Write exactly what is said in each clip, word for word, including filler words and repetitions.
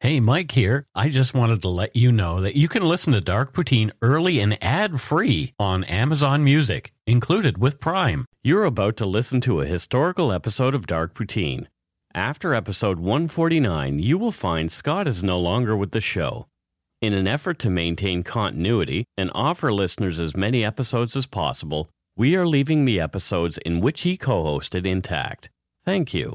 Hey, Mike here. I just wanted to let you know that you can listen to Dark Poutine early and ad-free on Amazon Music, included with Prime. You're about to listen to a historical episode of Dark Poutine. After episode one forty-nine, you will find Scott is no longer with the show. In an effort to maintain continuity and offer listeners as many episodes as possible, we are leaving the episodes in which he co-hosted intact. Thank you.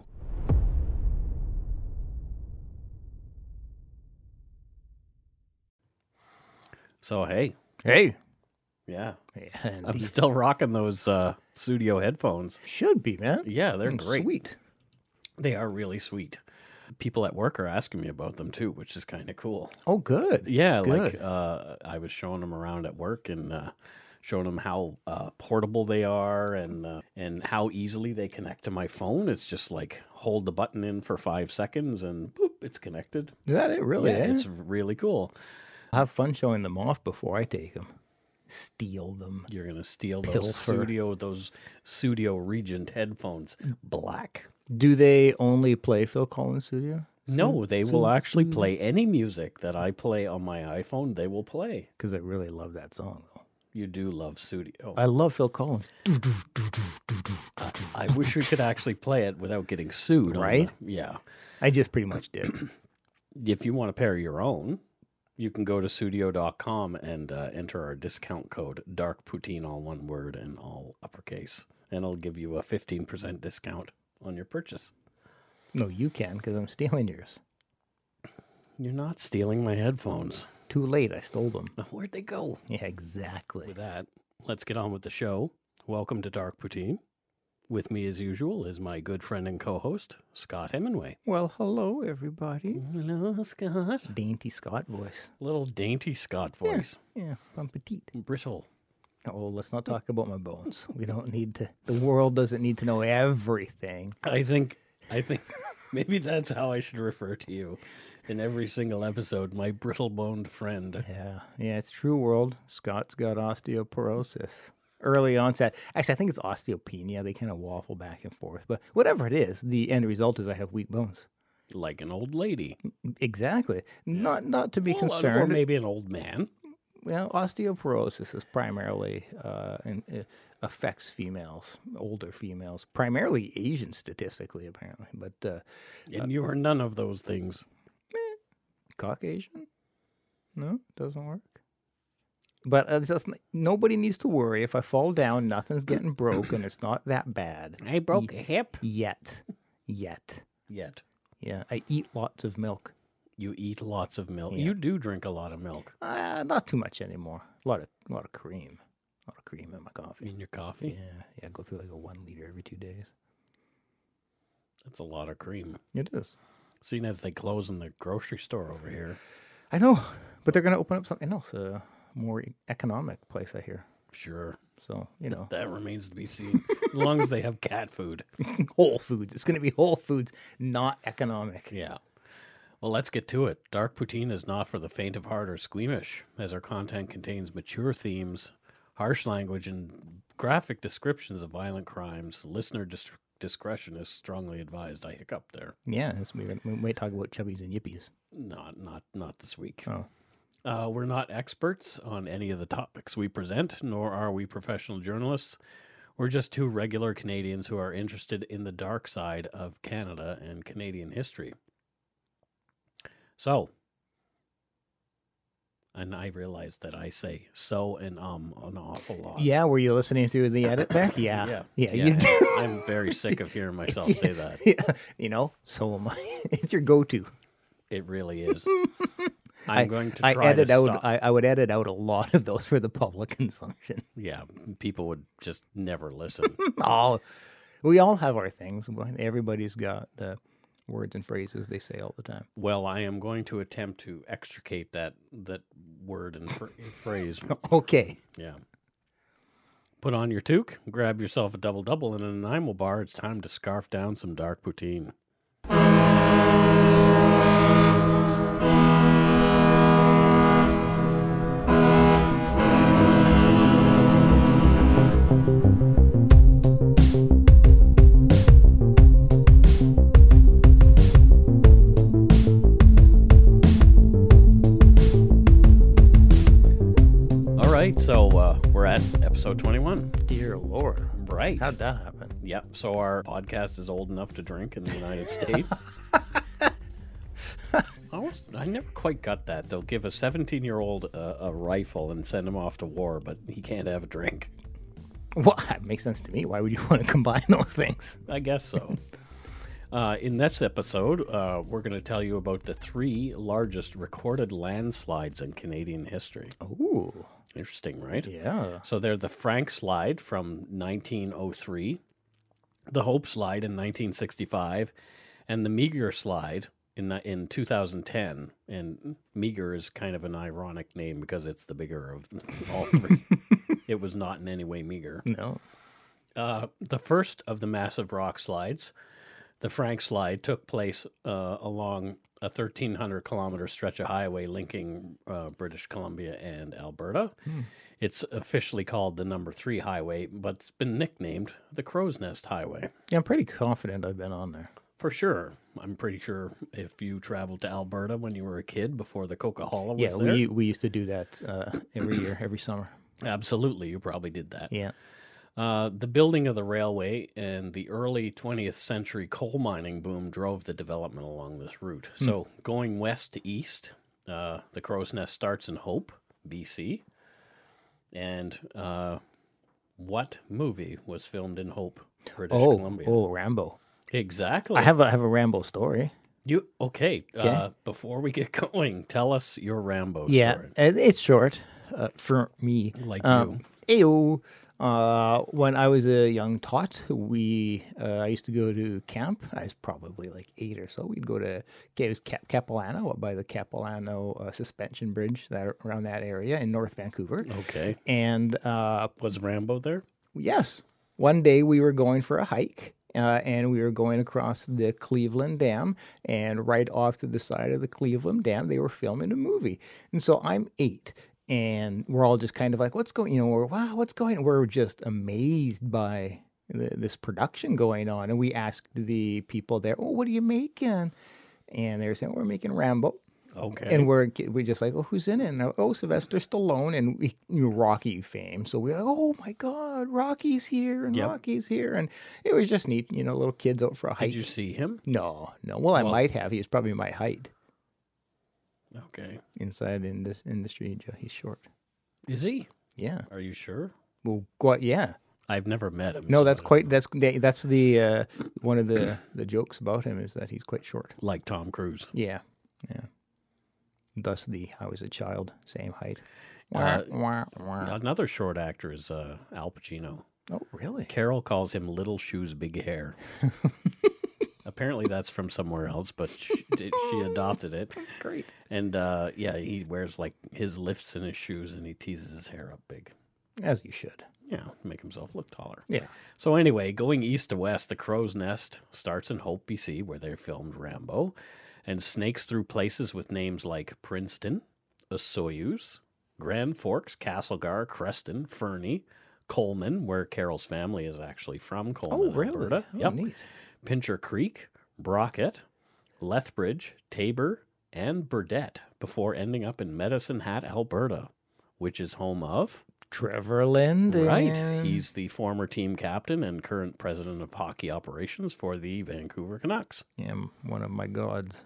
So, hey. Hey. Yeah. And I'm still rocking those uh, studio headphones. Should be, man. Yeah, they're Mm, great. Sweet. They are really sweet. People at work are asking me about them, too, which is kind of cool. Oh, good. Yeah, Good. like uh, I was showing them around at work and uh, showing them how uh, portable they are and, uh, and how easily they connect to my phone. It's just like hold the button in for five seconds and boop, it's connected. Is that it, really? Yeah, eh? it's really cool. I'll have fun showing them off before I take them. Steal them. You're going to steal Pilfer. those studio, those studio Regent headphones. Black. Do they only play Phil Collins Studio? No, they will actually play any music that I play on my iPhone. They will play. Because I really love that song, though. You do love studio. I love Phil Collins. I wish we could actually play it without getting sued. on Right? the- yeah. I just pretty much did. If you want to pair your own, you can go to studio dot com and uh, enter our discount code, Dark Poutine, all one word and all uppercase. And it'll give you a fifteen percent discount on your purchase. No, you can, because I'm stealing yours. You're not stealing my headphones. Too late. I stole them. Where'd they go? Yeah, exactly. With that, let's get on with the show. Welcome to Dark Poutine. With me, as usual, is my good friend and co-host, Scott Hemingway. Well, hello, everybody. Hello, Scott. Dainty Scott voice. Little dainty Scott voice. Yeah, I'm petite. Brittle. Oh, let's not talk about my bones. We don't need to. The world doesn't need to know everything. I think, I think maybe that's how I should refer to you in every single episode, my brittle-boned friend. Yeah, yeah, it's true world. Scott's got osteoporosis. Early onset. Actually, I think it's osteopenia. They kind of waffle back and forth. But whatever it is, the end result is I have weak bones. Like an old lady. Exactly. Not not to be Well, Or concerned. maybe an old man. Well, osteoporosis is primarily uh, in, uh, affects females, older females, primarily Asian statistically, apparently. But uh, And you are none of those things. Caucasian? No, doesn't work. But uh, it's just, nobody needs to worry. If I fall down, nothing's getting broken. It's not that bad. I broke a hip. Yet. Yet. Yet. Yeah, I eat lots of milk. You eat lots of milk. Yeah. You do drink a lot of milk Uh, not too much anymore. A lot of a lot of cream. A lot of cream in my coffee. in your coffee. Yeah, yeah, I go through like a one liter every two days. That's a lot of cream. It is. Seeing as they close in the grocery store over here. I know, but they're going to open up something else, a more economic place, I hear. Sure. So, you know, That remains to be seen. As long as they have cat food. Whole Foods. It's going to be Whole Foods, not economic. Yeah. Well, let's get to it. Dark Poutine is not for the faint of heart or squeamish, as our content contains mature themes, harsh language, and graphic descriptions of violent crimes. Listener dis- discretion is strongly advised. I hiccup there. Yeah, this, we, we might talk about chubbies and yippies. Not, not, not this week. Oh. Uh, we're not experts on any of the topics we present, nor are we professional journalists. We're just two regular Canadians who are interested in the dark side of Canada and Canadian history. So, and I realize that I say so and um an awful lot. Yeah, were you listening through the edit there? Yeah. yeah, Yeah, you and do. I'm very sick of hearing myself It's- say that. Yeah, you know, so am I. It's your go-to. It really is. I'm I, going to I try edit to out. stop. I, I would edit out a lot of those for the public consumption. Yeah, people would just never listen. Oh, we all have our things. Everybody's got uh, words and phrases they say all the time. Well, I am going to attempt to extricate that that word and phr- phrase. Okay. Yeah. Put on your toque, grab yourself a double double and an Nanaimo bar. It's time to scarf down some dark poutine. right, so uh, we're at episode twenty-one. Dear Lord. Right. How'd that happen? Yep, so our podcast is old enough to drink in the United States. I, was, I never quite got that. They'll give a seventeen-year-old uh, a rifle and send him off to war, but he can't have a drink. Well, that makes sense to me. Why would you want to combine those things? I guess so. Uh, in this episode, uh, we're going to tell you about the three largest recorded landslides in Canadian history. Ooh. Interesting, right? Yeah. So they're the Frank Slide from nineteen oh three, the Hope Slide in nineteen sixty-five, and the Meager Slide in in two thousand ten. And Meager is kind of an ironic name because it's the bigger of all three. It was not in any way meager. No. Uh, the first of the massive rock slides, the Frank Slide, took place uh, along a thirteen hundred kilometer stretch of highway linking uh, British Columbia and Alberta. Hmm. It's officially called the number three highway, but it's been nicknamed the Crow's Nest Highway. Yeah, I'm pretty confident I've been on there. For sure. I'm pretty sure if you traveled to Alberta when you were a kid before the Coca-Cola was yeah, there. we we used to do that uh, every year, every summer. Absolutely, you probably did that. Yeah. Uh, the building of the railway and the early twentieth century coal mining boom drove the development along this route. Hmm. So going west to east, uh, the Crow's Nest starts in Hope, B C. And uh, what movie was filmed in Hope, British oh, Columbia? Oh, Rambo. Exactly. I have a, I have a Rambo story. You okay? Okay. Uh, before we get going, tell us your Rambo yeah, story. Yeah, it's short uh, for me. Like um, you. Ew. Uh, when I was a young tot, we uh, I used to go to camp. I was probably like eight or so. We'd go to it was Cap- Capilano, up by the Capilano uh, suspension bridge that around that area in North Vancouver. Okay. And uh, was Rambo there? Yes. One day we were going for a hike. Uh, and we were going across the Cleveland Dam, and right off to the side of the Cleveland Dam, they were filming a movie. And so I'm eight, and we're all just kind of like, what's going, you know, we're, wow, what's going on? We're just amazed by the, this production going on. And we asked the people there, oh, what are you making? And they were saying, we're making Rambo. Okay. And we're we just like, oh, who's in it? And, oh, Sylvester Stallone, and we, you know, Rocky fame. So we're like, oh my God, Rocky's here, and yep. Rocky's here, and it was just neat, you know, little kids out for a hike. Did you see him? No, no. Well, I well, might have. He was probably my height. Okay. Inside in this industry, he's short. Is he? Yeah. Are you sure? Well, what? Yeah. I've never met him. No, so that's quite. That's that's the uh, one of the the jokes about him is that he's quite short. Like Tom Cruise. Yeah. Yeah. Thus, the I was a child, same height. Uh, wah, wah. Another short actor is uh, Al Pacino. Oh, really? Carol calls him Little Shoes, Big Hair. Apparently, that's from somewhere else, but she, she adopted it. That's great. And uh, yeah, he wears like his lifts in his shoes, and he teases his hair up big. As you should. Yeah, make himself look taller. Yeah. So anyway, going east to west, the Crow's Nest starts in Hope, B C, where they filmed Rambo, and snakes through places with names like Princeton, Osoyoos, Grand Forks, Castlegar, Creston, Fernie, Coleman, where Carol's family is actually from, Coleman, oh, really? Alberta. Oh, yep. Neat. Pincher Creek, Brockett, Lethbridge, Tabor, and Burdett, before ending up in Medicine Hat, Alberta, which is home of Trevor Linden. Right. He's the former team captain and current president of hockey operations for the Vancouver Canucks. Yeah, one of my gods.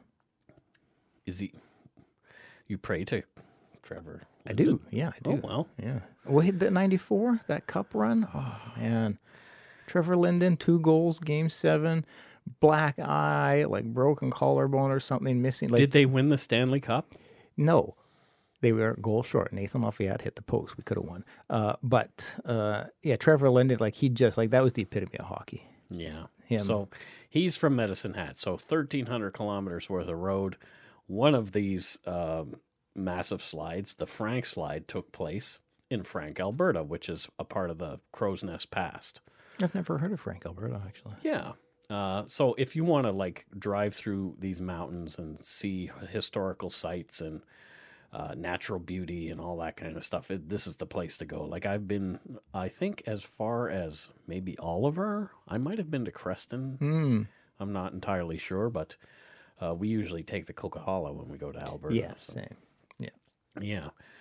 Is he? You pray to Trevor Linden? I do. Yeah, I do. Oh, well. Yeah. Well, he that ninety-four, that cup run. Oh, man. Trevor Linden, two goals, game seven, black eye, like broken collarbone or something missing. Like, Did they win the Stanley Cup? No. They were goal short. Nathan Lafayette hit the post. We could have won. Uh, but, uh, yeah, Trevor Linden, like, he just, like, that was the epitome of hockey. Yeah. Him. So he's from Medicine Hat. So thirteen hundred kilometers worth of road. One of these um, massive slides, the Frank Slide, took place in Frank, Alberta, which is a part of the Crow's Nest past. I've never heard of Frank, Alberta, actually. Yeah. Uh, so if you want to, like, drive through these mountains and see historical sites and Uh, natural beauty and all that kind of stuff, It, this is the place to go. Like, I've been, I think, as far as maybe Oliver. I might have been to Creston. Mm. I'm not entirely sure, but uh, we usually take the Coca-Cola when we go to Alberta. Yeah, so. same. Yeah. Yeah.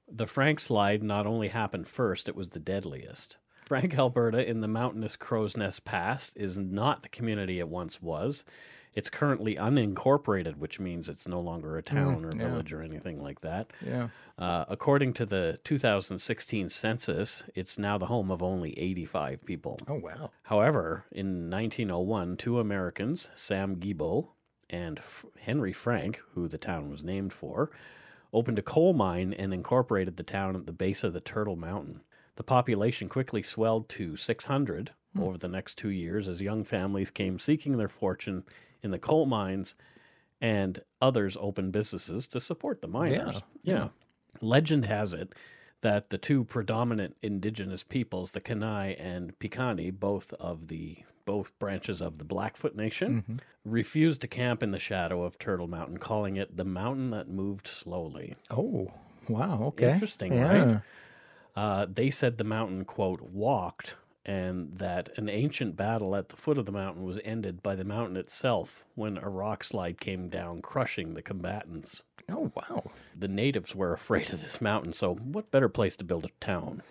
The Frank slide not only happened first, it was the deadliest. Frank, Alberta, in the mountainous Crow's Nest Pass, is not the community it once was. It's currently unincorporated, which means it's no longer a town Mm, or yeah. village or anything like that. Yeah. Uh, according to the two thousand sixteen census, it's now the home of only eighty-five people. Oh, wow. However, in nineteen oh one, two Americans, Sam Gibault and F- Henry Frank, who the town was named for, opened a coal mine and incorporated the town at the base of the Turtle Mountain. The population quickly swelled to six hundred hmm. over the next two years as young families came seeking their fortune in the coal mines, and others opened businesses to support the miners. Yeah. yeah. Legend has it that the two predominant indigenous peoples, the Kainai and Piikani, both of the both branches of the Blackfoot Nation, mm-hmm. refused to camp in the shadow of Turtle Mountain, calling it the mountain that moved slowly. Oh, wow. Okay. Interesting, yeah. right? Uh, they said the mountain, quote, walked, and that an ancient battle at the foot of the mountain was ended by the mountain itself when a rock slide came down, crushing the combatants. Oh, wow. The natives were afraid of this mountain, so what better place to build a town?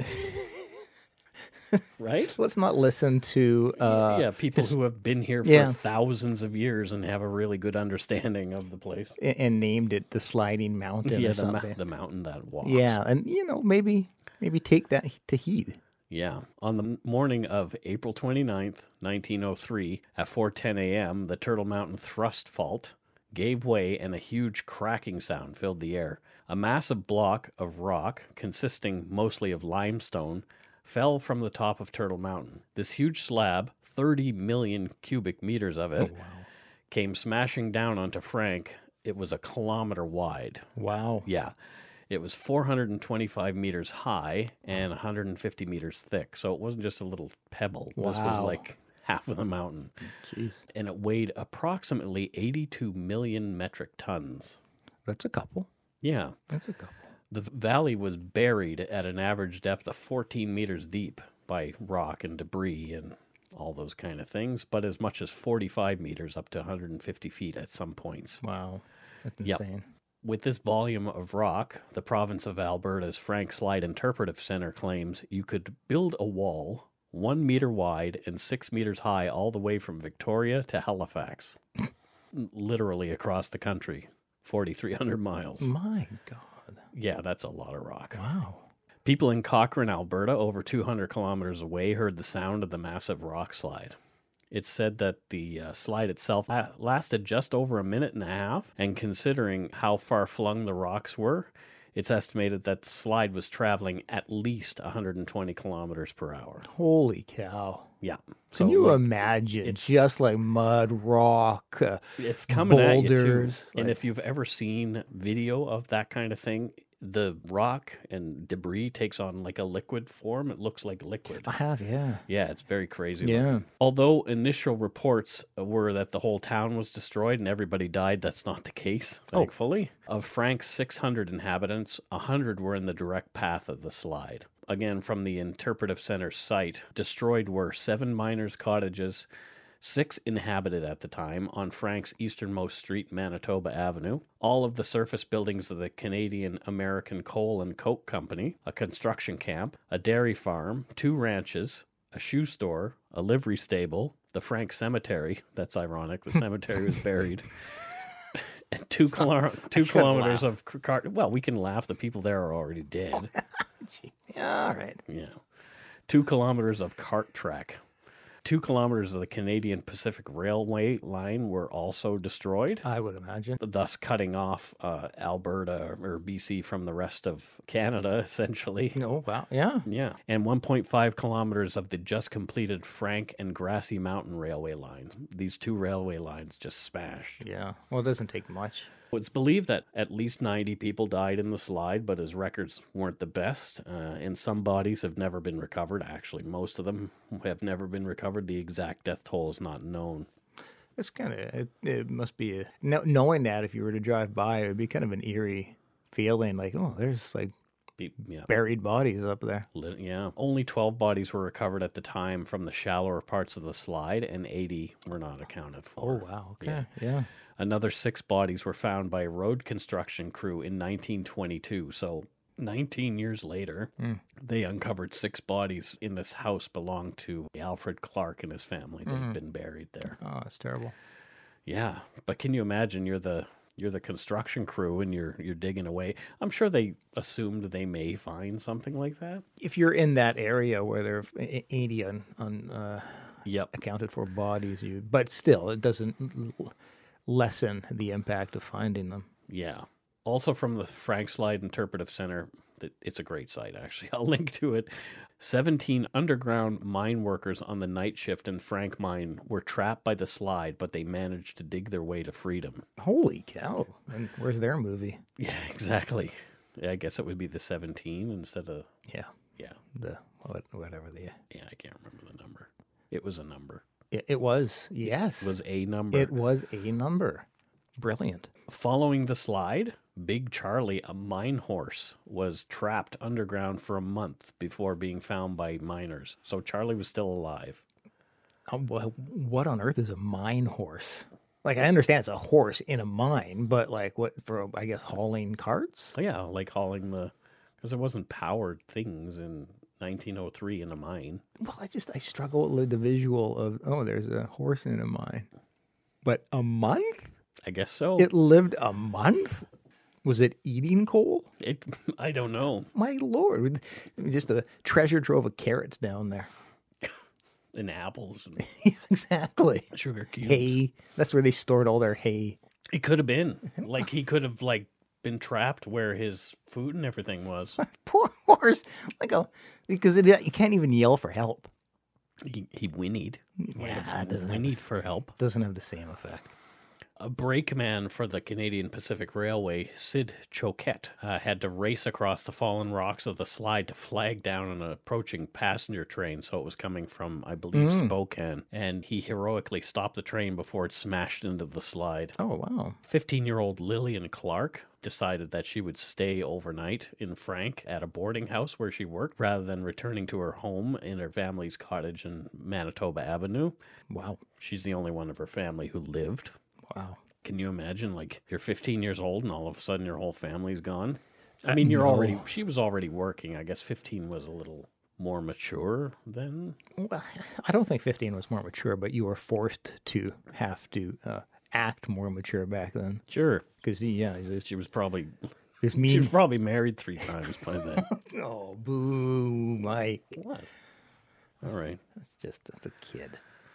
Right? Let's not listen to... Uh, yeah, people his, who have been here for yeah. thousands of years and have a really good understanding of the place. And, and named it the Sliding Mountain yeah, or the something. Ma- the mountain that walks. Yeah, and, you know, maybe maybe take that to heed. Yeah. On the morning of April twenty-ninth, nineteen oh three, at four ten a.m., the Turtle Mountain thrust fault gave way and a huge cracking sound filled the air. A massive block of rock, consisting mostly of limestone, fell from the top of Turtle Mountain. This huge slab, thirty million cubic meters of it, oh, wow. came smashing down onto Frank. It was a kilometer wide. Wow. Yeah. It was four hundred twenty-five meters high and one hundred fifty meters thick. So it wasn't just a little pebble. Wow. This was like half of the mountain. Jeez. And it weighed approximately eighty-two million metric tons. That's a couple. Yeah. That's a couple. The valley was buried at an average depth of fourteen meters deep by rock and debris and all those kind of things, but as much as forty-five meters up to one hundred fifty feet at some points. Wow. That's Yep. insane. With this volume of rock, the province of Alberta's Frank Slide Interpretive Center claims you could build a wall one meter wide and six meters high all the way from Victoria to Halifax, literally across the country, forty-three hundred miles. My God. Yeah, that's a lot of rock. Wow. People in Cochrane, Alberta, over two hundred kilometers away, heard the sound of the massive rock slide. It's said that the uh, slide itself la- lasted just over a minute and a half, and considering how far flung the rocks were, it's estimated that the slide was traveling at least one hundred twenty kilometers per hour. Holy cow. Yeah. So Can you like, imagine it's, just like mud, rock, uh, it's coming boulders, at you too. Like, and if you've ever seen video of that kind of thing, the rock and debris takes on like a liquid form. It looks like liquid. I have, yeah. Yeah, it's very crazy. Yeah. Looking. Although initial reports were that the whole town was destroyed and everybody died, that's not the case, thankfully. Oh. Of Frank's six hundred inhabitants, one hundred were in the direct path of the slide. Again, from the Interpretive Center site, destroyed were seven miners' cottages, six inhabited at the time on Frank's easternmost street, Manitoba Avenue, all of the surface buildings of the Canadian American Coal and Coke Company, a construction camp, a dairy farm, two ranches, a shoe store, a livery stable, the Frank Cemetery. That's ironic. The cemetery was buried. And two, kilo- two kilometers laugh. of cart. Well, we can laugh. The people there are already dead. Yeah, all right. Yeah. Two kilometers of cart track. Two kilometers of the Canadian Pacific Railway line were also destroyed. I would imagine. Thus cutting off uh, Alberta or B C from the rest of Canada, essentially. Oh, wow. Yeah. Yeah. And one point five kilometers of the just completed Frank and Grassy Mountain Railway lines. These two railway lines just smashed. Yeah. Well, it doesn't take much. It's believed that at least ninety people died in the slide, but his records weren't the best, uh, and some bodies have never been recovered. Actually, most of them have never been recovered. The exact death toll is not known. It's kind of, it, it must be, a, knowing that if you were to drive by, it would be kind of an eerie feeling, like, oh, there's like yeah. buried bodies up there. Yeah. Only twelve bodies were recovered at the time from the shallower parts of the slide, and eighty were not accounted for. Oh, wow. Okay. Yeah. yeah. Another six bodies were found by a road construction crew in nineteen twenty-two. So nineteen years later, Mm. they uncovered six bodies in this house belonged to Alfred Clark and his family. They'd Mm. been buried there. Oh, it's terrible. Yeah, but can you imagine? You're the you're the construction crew and you're you're digging away. I'm sure they assumed they may find something like that. If you're in that area where there are eighty un, un, uh, Yep. accounted for bodies, you but still, it doesn't l- lessen the impact of finding them. Yeah. Also from the Frank Slide Interpretive Center, th- it's a great site, actually. I'll link to it. seventeen underground mine workers on the night shift in Frank Mine were trapped by the slide, but they managed to dig their way to freedom. Holy cow! And where's their movie? Yeah, exactly. Yeah, I guess it would be the seventeen instead of, Yeah, yeah. the what, whatever the Yeah, I can't remember the number. It was a number. it, it was. Yes, It was a number. It was a number. Brilliant. Following the slide, Big Charlie, a mine horse, was trapped underground for a month before being found by miners. So Charlie was still alive. Um, wha- what on earth is a mine horse? Like, I understand it's a horse in a mine, but like what for? I guess hauling carts. Oh, yeah, like hauling the... Because there wasn't powered things in nineteen oh three in a mine. Well, I just I struggle with the visual of oh, there's a horse in a mine, but a month. I guess so. It lived a month? Was it eating coal? It, I don't know. My lord. Just a treasure trove of carrots down there. And apples and Exactly. sugar cubes. Hay. That's where they stored all their hay. It could have been. Like, he could have, like, been trapped where his food and everything was. Poor horse. Like a, because it, you can't even yell for help. He, he whinnied. Yeah, it doesn't have, Whinnied the, for help. doesn't have the same effect. A brakeman for the Canadian Pacific Railway, Sid Choquette, uh, had to race across the fallen rocks of the slide to flag down an approaching passenger train. So it was coming from, I believe, Mm. Spokane. And he heroically stopped the train before it smashed into the slide. Oh, wow. fifteen-year-old Lillian Clark decided that she would stay overnight in Frank at a boarding house where she worked rather than returning to her home in her family's cottage in Manitoba Avenue. Wow. She's the only one of her family who lived. Wow. Can you imagine, like, you're fifteen years old and all of a sudden your whole family's gone? I mean, you're no. already, she was already working. I guess fifteen was a little more mature then. Well, I don't think fifteen was more mature, but you were forced to have to uh, act more mature back then. Sure. Because, yeah, there's, She was probably, there's she mean. was probably married three times by then. Oh, boo, Mike. What? All right. That's just, that's a kid.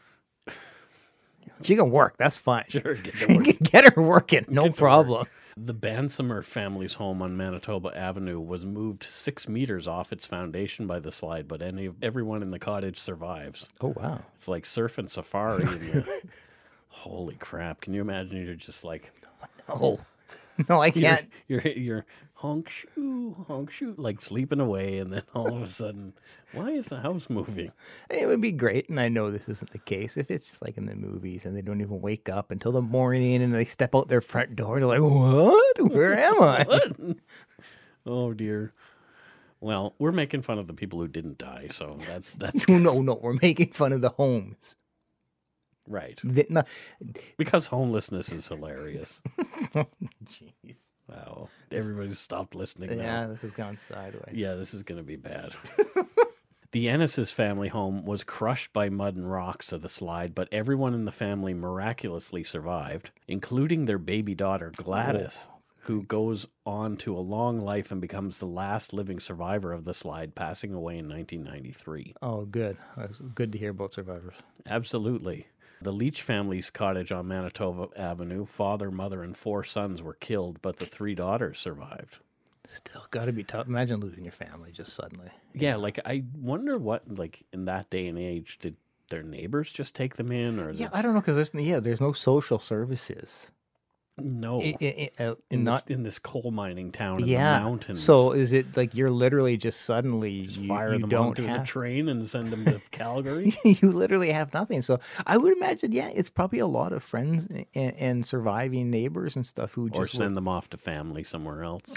She can work. That's fine. Sure. Get to You work. can get her working. No Get to problem. The Bansamer family's home on Manitoba Avenue was moved six meters off its foundation by the slide, but any everyone in the cottage survives. Oh, wow. It's like surf and safari. And you- holy crap! Can you imagine? You're just like, Oh, no, I you're, can't. you're you're honk shoo honk shoo, like sleeping away, and then all of a sudden, why is the house moving? It would be great, and I know this isn't the case, if it's just like in the movies and they don't even wake up until the morning and they step out their front door. They're like, what? Where am I? What? Oh dear. Well, we're making fun of the people who didn't die, so that's that's No, no, no. We're making fun of the homes. right. The- no- Because homelessness is hilarious. Jeez. Wow. Everybody's stopped listening now. Yeah, this has gone sideways. Yeah, this is going to be bad. The Ennis's family home was crushed by mud and rocks of the slide, but everyone in the family miraculously survived, including their baby daughter, Gladys, who goes on to a long life and becomes the last living survivor of the slide, passing away in nineteen ninety-three. Oh, good. That's good to hear about survivors. Absolutely. The Leach family's cottage on Manitoba Avenue, father, mother, and four sons were killed, but the three daughters survived. Still got to be tough. Imagine losing your family just suddenly. Yeah, like I wonder what, like in that day and age, did their neighbors just take them in, or Yeah, the, I don't know because there's yeah, there's no social services. no, I- I- I- uh, in not the, in this coal mining town in yeah. the mountains? So is it like you're literally just suddenly just you, fire you them don't onto the have train and send them to Calgary. you literally have nothing. So I would imagine, yeah, it's probably a lot of friends and, and surviving neighbors and stuff who just Or were- send them off to family somewhere else.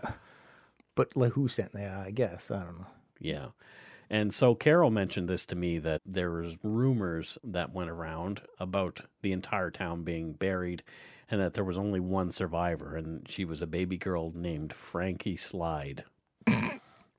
but like who sent that? I guess I don't know. Yeah. And so Carol mentioned this to me, that there was rumors that went around about the entire town being buried and that there was only one survivor, and she was a baby girl named Frankie Slide.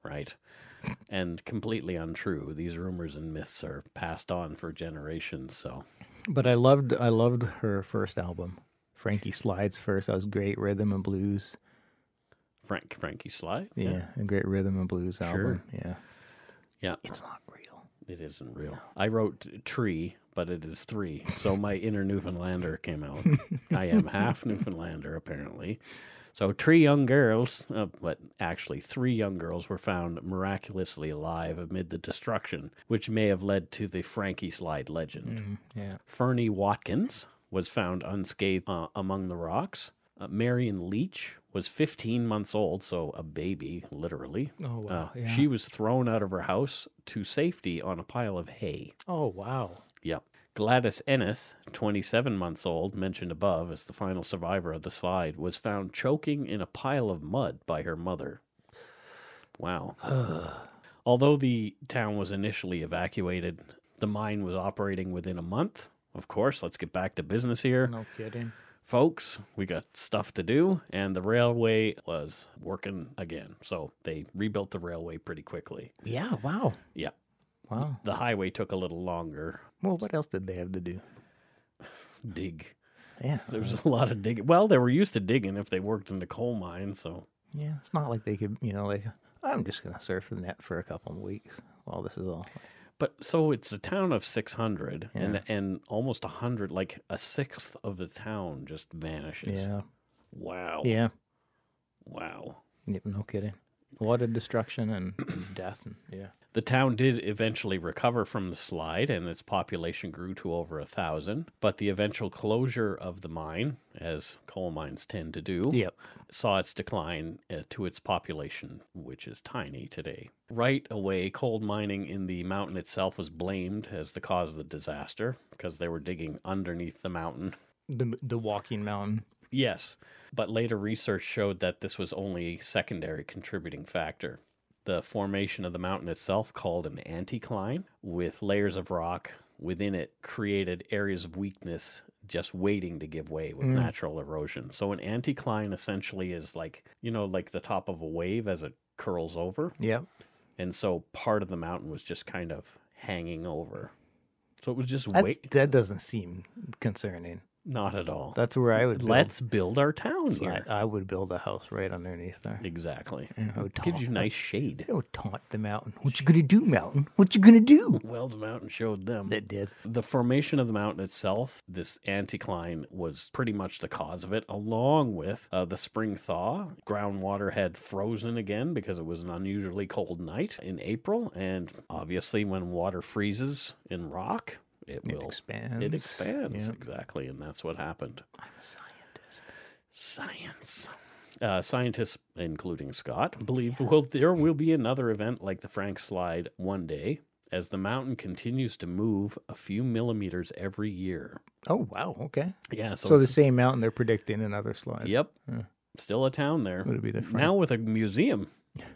right? And completely untrue. These rumors and myths are passed on for generations. So, But I loved I loved her first album, Frankie Slide's first. That was great rhythm and blues. Frank Frankie Sly, Yeah, a great rhythm and blues album. Yeah, yeah, it's not real. it isn't real. I wrote Tree, but it is three. So my inner Newfoundlander came out. I am half Newfoundlander, apparently. So three young girls, uh, but actually three young girls were found miraculously alive amid the destruction, which may have led to the Frankie Slide legend. Mm, yeah. Fernie Watkins was found unscathed uh, among the rocks. Uh, Marion Leach was fifteen months old, so a baby, literally. Oh, wow. Uh, yeah. She was thrown out of her house to safety on a pile of hay. Oh, wow. Yep. Gladys Ennis, twenty-seven months old, mentioned above as the final survivor of the slide, was found choking in a pile of mud by her mother. Wow. Although the town was initially evacuated, the mine was operating within a month. Of course, let's get back to business here. No kidding. Folks, we got stuff to do, and the railway was working again. So they rebuilt the railway pretty quickly. Yeah, wow. Yeah. Wow. The highway took a little longer. Well, what else did they have to do? Dig. Yeah. There was a lot of digging. Well, they were used to digging if they worked in the coal mine, so. Yeah, it's not like they could, you know, like, I'm just going to surf the net for a couple of weeks while this is all. But so it's a town of six hundred, Yeah. and and almost one hundred, like a sixth of the town just vanishes. Yeah. Wow. Yeah. Wow. Yep, no kidding. A lot of destruction and death. And, yeah. The town did eventually recover from the slide, and its population grew to over a thousand. But the eventual closure of the mine, as coal mines tend to do, Yep. saw its decline uh, to its population, which is tiny today. Right away, coal mining in the mountain itself was blamed as the cause of the disaster because they were digging underneath the mountain. The, the Walking Mountain. Yes, but later research showed that this was only a secondary contributing factor. The formation of the mountain itself, called an anticline, with layers of rock within it, created areas of weakness just waiting to give way with Mm. natural erosion. So an anticline essentially is like, you know, like the top of a wave as it curls over. Yep. And so part of the mountain was just kind of hanging over. So it was just That's, wait. that doesn't seem concerning. Not at all. That's where I would build. Let's build our town So here. I, I would build a house right underneath there. Exactly. I would Gives you taunt- nice shade. I would taunt the mountain. What you gonna do, mountain? What you gonna do? Well, the mountain showed them. That did. The formation of the mountain itself, this anticline, was pretty much the cause of it, along with uh, the spring thaw. Groundwater had frozen again because it was an unusually cold night in April. And obviously, when water freezes in rock, it, It will expands. It expands, Yep. exactly. And that's what happened. I'm a scientist. Science. Uh, scientists, including Scott, believe well, there will be another event like the Frank Slide one day, as the mountain continues to move a few millimeters every year. Oh wow. Okay. Yeah, so, So, the it's- same mountain they're predicting another slide. Yep. Yeah. Still a town there. Would it be the Frank? Now with a museum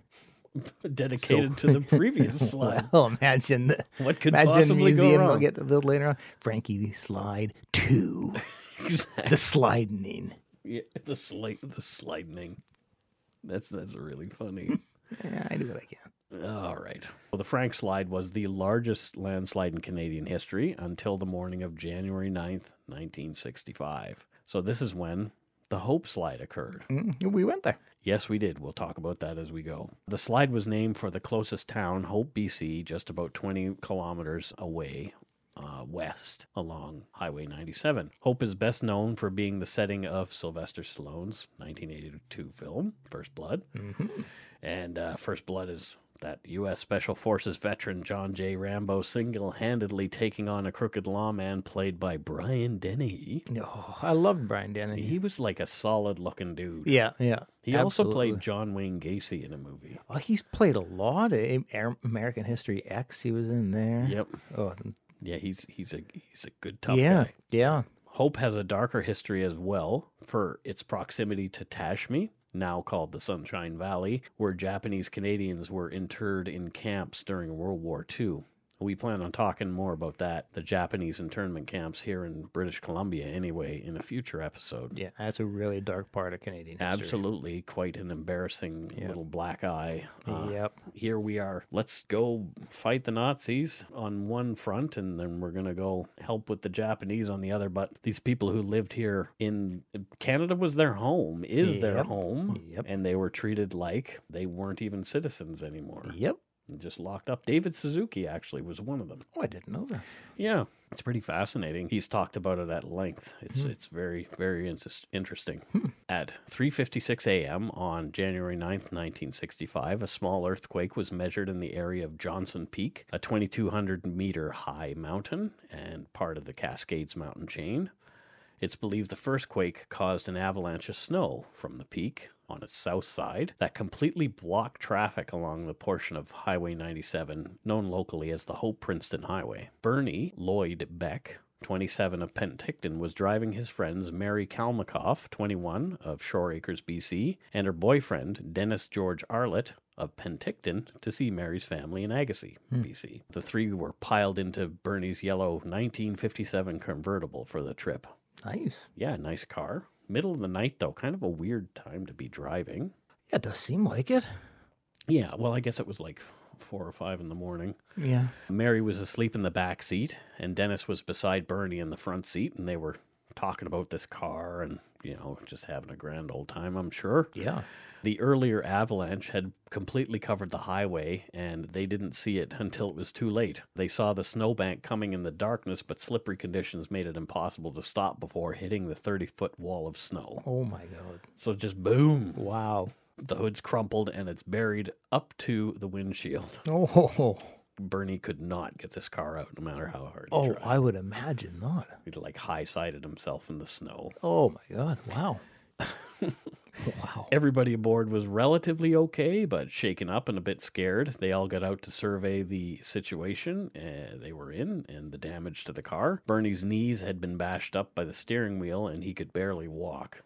dedicated to the previous slide. Well, imagine the What could imagine possibly go museum they'll wrong? get to build later on. Frankie Slide Two. Exactly. The sliding. Yeah, the slide, the sliding. That's that's really funny. Yeah, I do what I can. All right. Well, the Frank Slide was the largest landslide in Canadian history until the morning of January ninth, nineteen sixty-five. So this is when the Hope Slide occurred. Mm, we went there. Yes, we did. We'll talk about that as we go. The slide was named for the closest town, Hope, B C, just about twenty kilometers away uh, west along Highway ninety-seven. Hope is best known for being the setting of Sylvester Stallone's nineteen eighty-two film, First Blood. Mm-hmm. And uh, First Blood is that U S Special Forces veteran John J. Rambo single-handedly taking on a crooked lawman played by Brian Dennehy. Oh, I loved Brian Denny. He was like a solid-looking dude. Yeah, yeah. He also absolutely. played John Wayne Gacy in a movie. Oh, he's played a lot of American History X. He was in there. Yep. Oh, Yeah, he's he's a he's a good tough yeah, guy. yeah. Hope has a darker history as well for its proximity to Tashmi, now called the Sunshine Valley, where Japanese Canadians were interred in camps during World War Two. We plan on talking more about that, the Japanese internment camps here in British Columbia anyway, in a future episode. Yeah, that's a really dark part of Canadian history. Absolutely, quite an embarrassing Yep. little black eye. Uh, Yep. Here we are. Let's go fight the Nazis on one front, and then we're going to go help with the Japanese on the other. But these people who lived here in Canada was their home, is their Yep. home, Yep. and they were treated like they weren't even citizens anymore. Yep. Just locked up. David Suzuki actually was one of them. Oh, I didn't know that. Yeah, it's pretty fascinating. He's talked about it at length. It's Hmm. it's very very insis- interesting. At three fifty-six a.m. on January ninth, nineteen sixty-five, a small earthquake was measured in the area of Johnson Peak, a twenty-two hundred meter high mountain and part of the Cascades mountain chain. It's believed the first quake caused an avalanche of snow from the peak on its south side that completely blocked traffic along the portion of Highway ninety-seven, known locally as the Hope Princeton Highway. Bernie Lloyd Beck, twenty-seven, of Penticton, was driving his friends Mary Kalmakoff, twenty-one, of Shore Acres, B C, and her boyfriend Dennis George Arlett of Penticton to see Mary's family in Agassiz, B C. The three were piled into Bernie's yellow nineteen fifty-seven convertible for the trip. Nice. Yeah, nice car. Middle of the night, though. Kind of a weird time to be driving. Yeah, it does seem like it. Yeah, well, I guess it was like four or five in the morning. Yeah. Mary was asleep in the back seat, and Dennis was beside Bernie in the front seat, and they were talking about this car and, you know, just having a grand old time, I'm sure. Yeah. The earlier avalanche had completely covered the highway, and they didn't see it until it was too late. They saw the snowbank coming in the darkness, but slippery conditions made it impossible to stop before hitting the thirty-foot wall of snow. Oh, my God. So just boom, Wow. the hood's crumpled, and it's buried up to the windshield. Oh, Bernie could not get this car out, no matter how hard he oh, tried. I would imagine not. He like high-sided himself in the snow. Oh, my God. Wow. Wow. Everybody aboard was relatively okay, but shaken up and a bit scared. They all got out to survey the situation uh, they were in and the damage to the car. Bernie's knees had been bashed up by the steering wheel, and he could barely walk.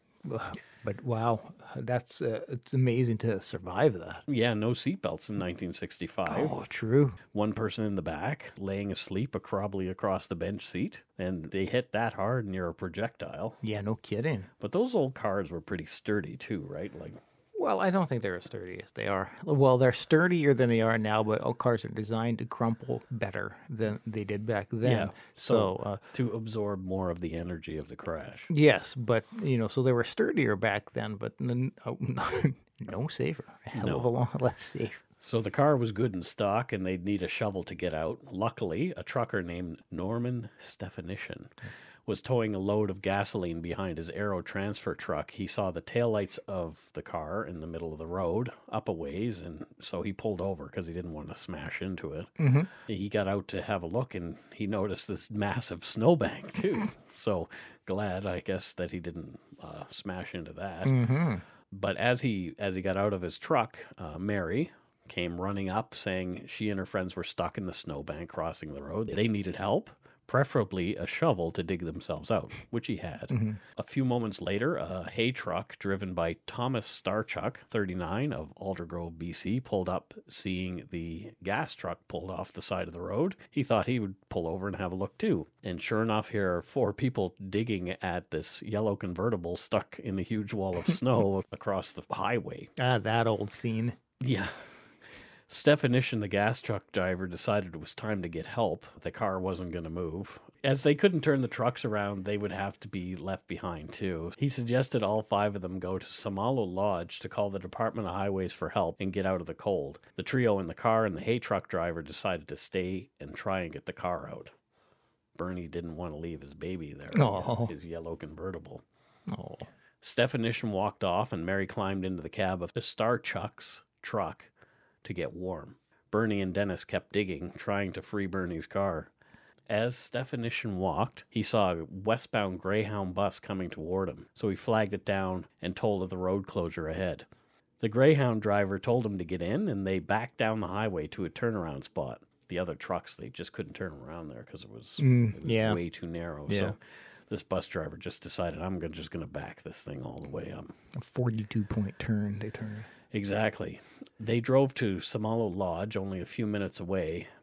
But wow, that's uh, it's amazing to survive that. Yeah, no seatbelts in nineteen sixty-five. Oh, true. One person in the back, laying asleep, probably across the bench seat, and they hit that hard near a projectile. Yeah, no kidding. But those old cars were pretty sturdy too, right? Like, Well, I don't think they're as sturdy as they are. Well, they're sturdier than they are now, but all cars are designed to crumple better than they did back then. yeah, So, so uh, to absorb more of the energy of the crash. yes, but you know, so they were sturdier back then, but n- oh, no safer. A hell of a No. lot less safe. So the car was good in stock, and they'd need a shovel to get out. Luckily, a trucker named Norman Stefanishin was towing a load of gasoline behind his Aero transfer truck. He saw the taillights of the car in the middle of the road, up a ways, and so he pulled over because he didn't want to smash into it. Mm-hmm. He got out to have a look, and he noticed this massive snowbank, too. So glad, I guess, that he didn't uh, smash into that. Mm-hmm. But as he as he got out of his truck, uh, Mary came running up saying she and her friends were stuck in the snowbank crossing the road. They needed help, preferably a shovel to dig themselves out, which he had. Mm-hmm. A few moments later, a hay truck driven by Thomas Starchuk, thirty-nine, of Aldergrove, B C, pulled up. Seeing the gas truck pulled off the side of the road, he thought he would pull over and have a look too. And sure enough, here are four people digging at this yellow convertible stuck in a huge wall of snow across the highway. Ah, that old scene. Yeah. Stefanishin, the gas truck driver, decided it was time to get help. The car wasn't going to move. As they couldn't turn the trucks around, they would have to be left behind, too. He suggested all five of them go to Samalo Lodge to call the Department of Highways for help and get out of the cold. The trio in the car and the hay truck driver decided to stay and try and get the car out. Bernie didn't want to leave his baby there, Oh. his, his yellow convertible. Oh, Stefanishin walked off, and Mary climbed into the cab of the Starchuk's truck to get warm. Bernie and Dennis kept digging, trying to free Bernie's car. As Stefanishin walked, he saw a westbound Greyhound bus coming toward him, so he flagged it down and told of the road closure ahead. The Greyhound driver told him to get in, and they backed down the highway to a turnaround spot. The other trucks, they just couldn't turn around there because it was, Mm, it was yeah. way too narrow. Yeah. So this bus driver just decided, I'm gonna, just going to back this thing all the way up. a forty-two point turn. They turn. Exactly. They drove to Samalo Lodge, only a few minutes away,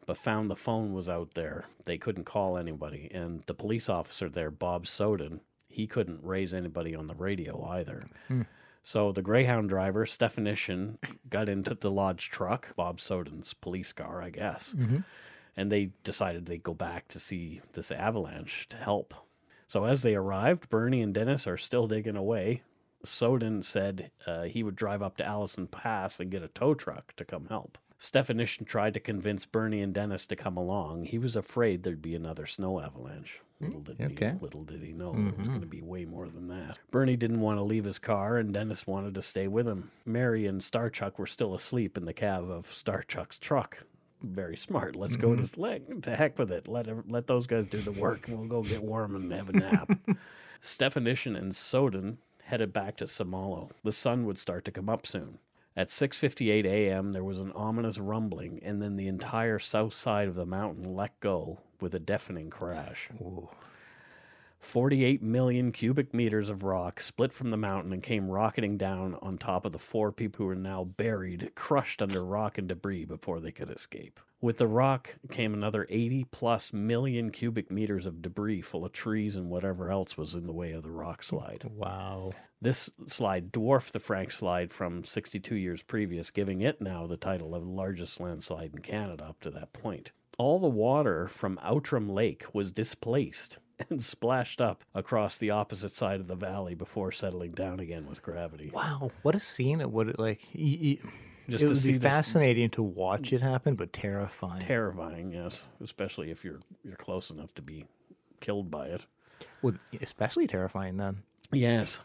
but found the phone was out there. They couldn't call anybody. And the police officer there, Bob Soden, he couldn't raise anybody on the radio either. Hmm. So the Greyhound driver, Stefanishin, got into the Lodge truck, Bob Soden's police car, I guess. Mm-hmm. And they decided they'd go back to see this avalanche to help. So as they arrived, Bernie and Dennis are still digging away. Soden said uh, he would drive up to Allison Pass and get a tow truck to come help. Stefanishin tried to convince Bernie and Dennis to come along. He was afraid there'd be another snow avalanche. Little did, okay. he, little did he know Mm-hmm. it was going to be way more than that. Bernie didn't want to leave his car, and Dennis wanted to stay with him. Mary and Starchuck were still asleep in the cab of Starchuck's truck. Very smart. Let's Mm-hmm. go to sleep. To heck with it. Let let those guys do the work. We'll go get warm and have a nap. Stefanishin and Soden headed back to Samalo. The sun would start to come up soon. At six fifty-eight a.m., there was an ominous rumbling, and then the entire south side of the mountain let go with a deafening crash. Ooh. forty-eight million cubic meters of rock split from the mountain and came rocketing down on top of the four people who were now buried, crushed under rock and debris before they could escape. With the rock came another eighty plus million cubic meters of debris full of trees and whatever else was in the way of the rock slide. Wow. This slide dwarfed the Frank slide from sixty-two years previous, giving it now the title of the largest landslide in Canada up to that point. All the water from Outram Lake was displaced and splashed up across the opposite side of the valley before settling down again with gravity. Wow. What a scene it would like. y- y- Just it to would see be this fascinating to watch it happen, but terrifying. terrifying, yes, especially if you're you're close enough to be killed by it. Well, especially terrifying then. Yes,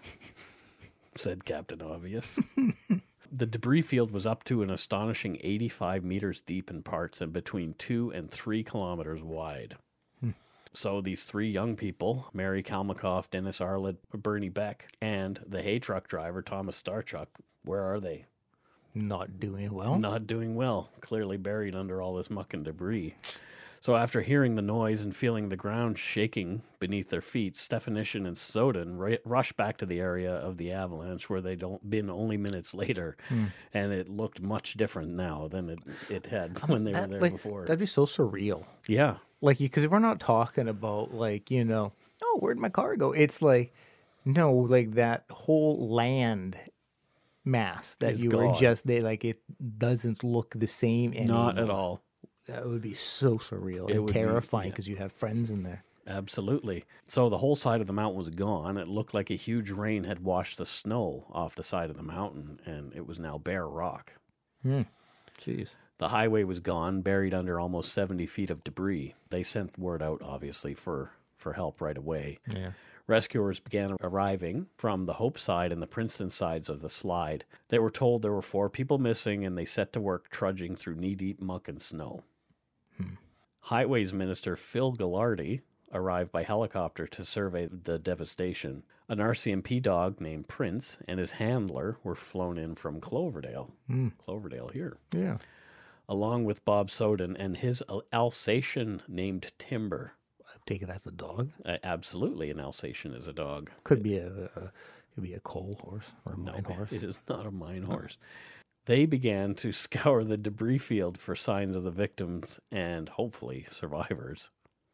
said Captain Obvious. The debris field was up to an astonishing eighty-five meters deep in parts and between two and three kilometers wide. Hmm. So these three young people, Mary Kalmakoff, Dennis Arlett, Bernie Beck, and the hay truck driver, Thomas Starchuck, where are they? Not doing well. Not doing well, clearly buried under all this muck and debris. So after hearing the noise and feeling the ground shaking beneath their feet, Stefanishin and Soden ra- rushed back to the area of the avalanche where they'd o- been only minutes later, Hmm. and it looked much different now than it, it had when they were That- there like, before. That'd be so surreal. Yeah, Like, because we're not talking about, like, you know, oh, where'd my car go? It's like, no, like that whole land mass that Is you were gone. just, they like, it doesn't look the same anymore. not at all. That would be so surreal It and would be, terrifying yeah. because you have friends in there. Absolutely. So the whole side of the mountain was gone. It looked like a huge rain had washed the snow off the side of the mountain, and it was now bare rock. Hmm. Jeez. The highway was gone, buried under almost seventy feet of debris. They sent word out, obviously, for, for help right away. Yeah. Rescuers began arriving from the Hope side and the Princeton sides of the slide. They were told there were four people missing, and they set to work trudging through knee-deep muck and snow. Hmm. Highways Minister Phil Gallardi arrived by helicopter to survey the devastation. An R C M P dog named Prince and his handler were flown in from Cloverdale. Hmm. Cloverdale here. Yeah. Along with Bob Soden and his Alsatian named Timber. I take it as a dog. Uh, absolutely, an Alsatian is a dog. Could be a, a could be a coal horse or a No, mine horse. it is not a mine horse. They began to scour the debris field for signs of the victims and hopefully survivors.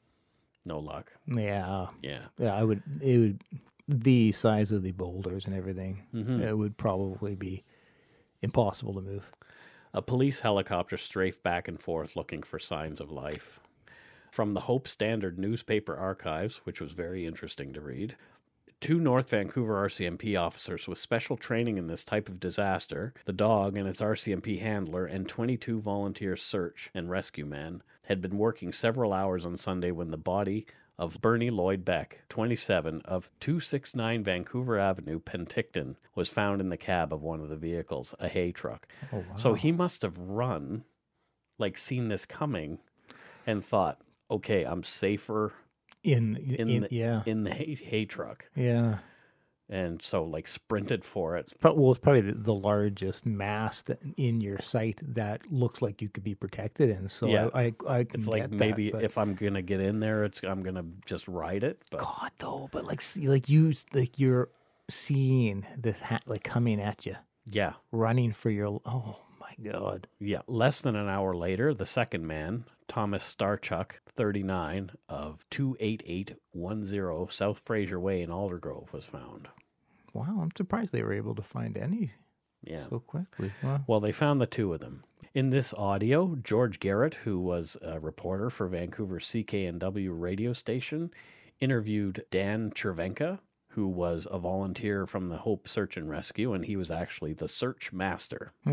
No luck. Yeah. Yeah. Yeah, I would. It would the size of the boulders and everything. Mhm. It would probably be impossible to move. A police helicopter strafed back and forth looking for signs of life. From the Hope Standard newspaper archives, which was very interesting to read, two North Vancouver R C M P officers with special training in this type of disaster, the dog and its R C M P handler, and twenty-two volunteer search and rescue men, had been working several hours on Sunday when the body of Bernie Lloyd Beck, twenty-seven, of two sixty-nine Vancouver Avenue, Penticton, was found in the cab of one of the vehicles, a hay truck. Oh, wow. So he must have run, like seen this coming, and thought, okay, I'm safer in, in, in, the, yeah, in the hay, hay truck. yeah. And so, like, sprinted for it. Pro- Well, it's probably the, the largest mass that, in your site that looks like you could be protected in. So Yeah. I, I, I can It's like get that, maybe but- if I'm gonna get in there, it's I'm gonna just ride it. But God though, but like see, like you like you're seeing this ha- like coming at you, yeah, running for your. Oh my God. Yeah. Less than an hour later, the second man, Thomas Starchuk, thirty-nine, of two eight eight one zero South Fraser Way in Aldergrove, was found. Wow, I'm surprised they were able to find any Yeah. so quickly. Wow. Well, they found the two of them. In this audio, George Garrett, who was a reporter for Vancouver C K N W radio station, interviewed Dan Chervenka, who was a volunteer from the Hope Search and Rescue, and he was actually the search master. Hmm.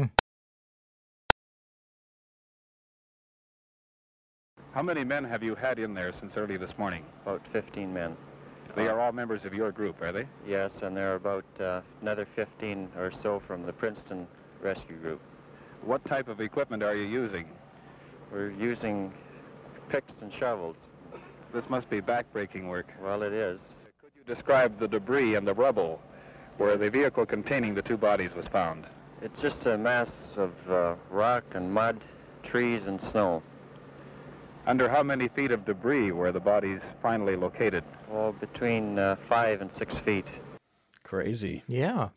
How many men have you had in there since early this morning? About fifteen men. They are all members of your group, are they? Yes, and there are about uh, another fifteen or so from the Princeton Rescue Group. What type of equipment are you using? We're using picks and shovels. This must be back-breaking work. Well, it is. Could you describe the debris and the rubble where the vehicle containing the two bodies was found? It's just a mass of uh, rock and mud, trees and snow. Under how many feet of debris were the bodies finally located? Oh, between uh, five and six feet. Crazy. Yeah.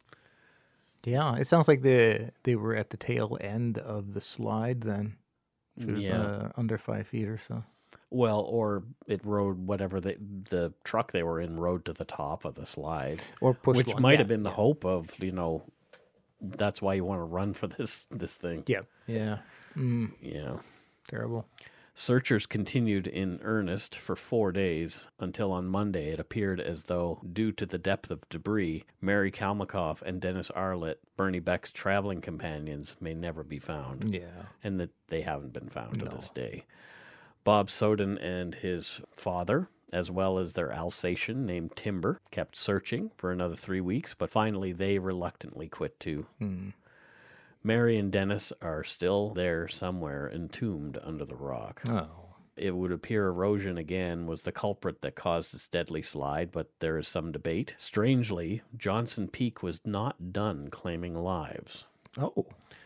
Yeah, it sounds like they they were at the tail end of the slide then. If it was Yeah. uh, under five feet or so. Well, or it rode whatever the the truck they were in rode to the top of the slide, Or push which one- might yeah, have been the yeah. hope of, you know, that's why you want to run for this this thing. Yeah. Yeah. Mm, Yeah. terrible. Searchers continued in earnest for four days until on Monday it appeared as though, due to the depth of debris, Mary Kalmakoff and Dennis Arlett, Bernie Beck's traveling companions, may never be found, Yeah. and that they haven't been found to No. this day. Bob Soden and his father, as well as their Alsatian named Timber, kept searching for another three weeks, but finally they reluctantly quit too. Hmm. Mary and Dennis are still there somewhere, entombed under the rock. Oh. It would appear erosion again was the culprit that caused this deadly slide, but there is some debate. Strangely, Johnson Peak was not done claiming lives. Oh.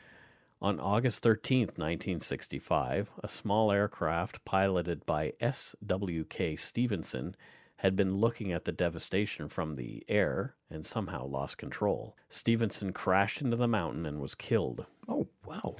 On August thirteenth, nineteen sixty-five, a small aircraft piloted by S W K Stevenson had been looking at the devastation from the air and somehow lost control. Stevenson crashed into the mountain and was killed. Oh, wow.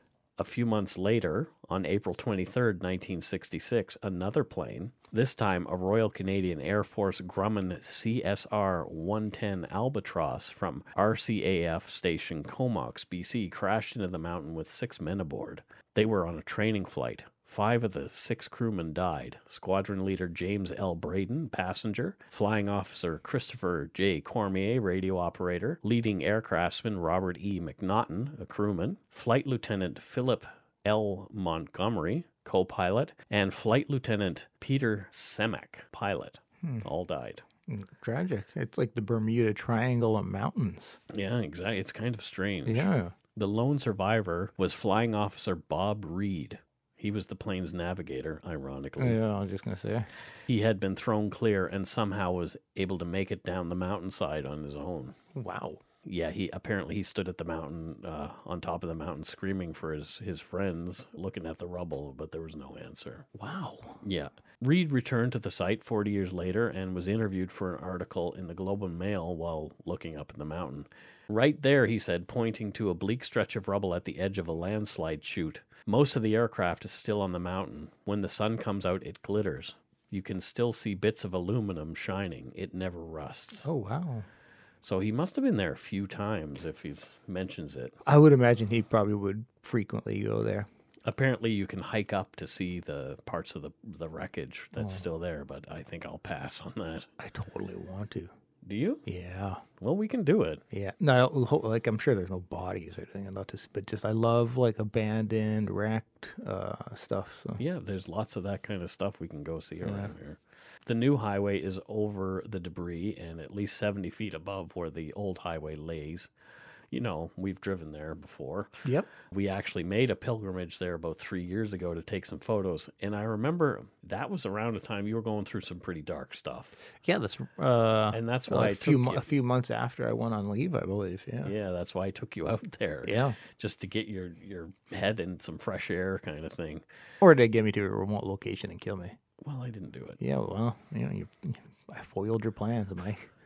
A few months later, on April twenty-third, nineteen sixty-six, another plane, this time a Royal Canadian Air Force Grumman C S R one ten Albatross from R C A F Station Comox, B C, crashed into the mountain with six men aboard. They were on a training flight. Five of the six crewmen died. Squadron leader James L. Braden, passenger. Flying officer Christopher J. Cormier, radio operator. Leading aircraftsman Robert E. McNaughton, a crewman. Flight Lieutenant Philip L. Montgomery, co-pilot. And Flight Lieutenant Peter Semek, pilot. All died. Mm, tragic. It's like the Bermuda Triangle of mountains. Yeah, exactly. It's kind of strange. Yeah. The lone survivor was Flying Officer Bob Reed. He was the plane's navigator, ironically. Yeah, I was just going to say. He had been thrown clear and somehow was able to make it down the mountainside on his own. Wow. Yeah, he apparently he stood at the mountain, uh, on top of the mountain, screaming for his, his friends, looking at the rubble, but there was no answer. Wow. Yeah. Reed returned to the site forty years later and was interviewed for an article in the Globe and Mail while looking up at the mountain. Right there, he said, pointing to a bleak stretch of rubble at the edge of a landslide chute. Most of the aircraft is still on the mountain. When the sun comes out, it glitters. You can still see bits of aluminum shining. It never rusts. Oh, wow. So he must have been there a few times if he mentions it. I would imagine he probably would frequently go there. Apparently, you can hike up to see the parts of the, the wreckage that's still there, but I think I'll pass on that. I totally want to. Do you? Yeah. Well, we can do it. Yeah. No, like I'm sure there's no bodies or anything. I'd love to, but just I love like abandoned, wrecked uh, stuff. So. Yeah, there's lots of that kind of stuff we can go see around here. The new highway is over the debris and at least seventy feet above where the old highway lays. You know, we've driven there before. Yep. We actually made a pilgrimage there about three years ago to take some photos. And I remember that was around the time you were going through some pretty dark stuff. Yeah, that's uh, And that's why a I few took mo- you. a few months after I went on leave, I believe. Yeah. Yeah, that's why I took you out there. Yeah. Just to get your, your head in some fresh air kind of thing. Or they get me to a remote location and kill me. Well, I didn't do it. Yeah. Well, you know, you, I foiled your plans, Mike.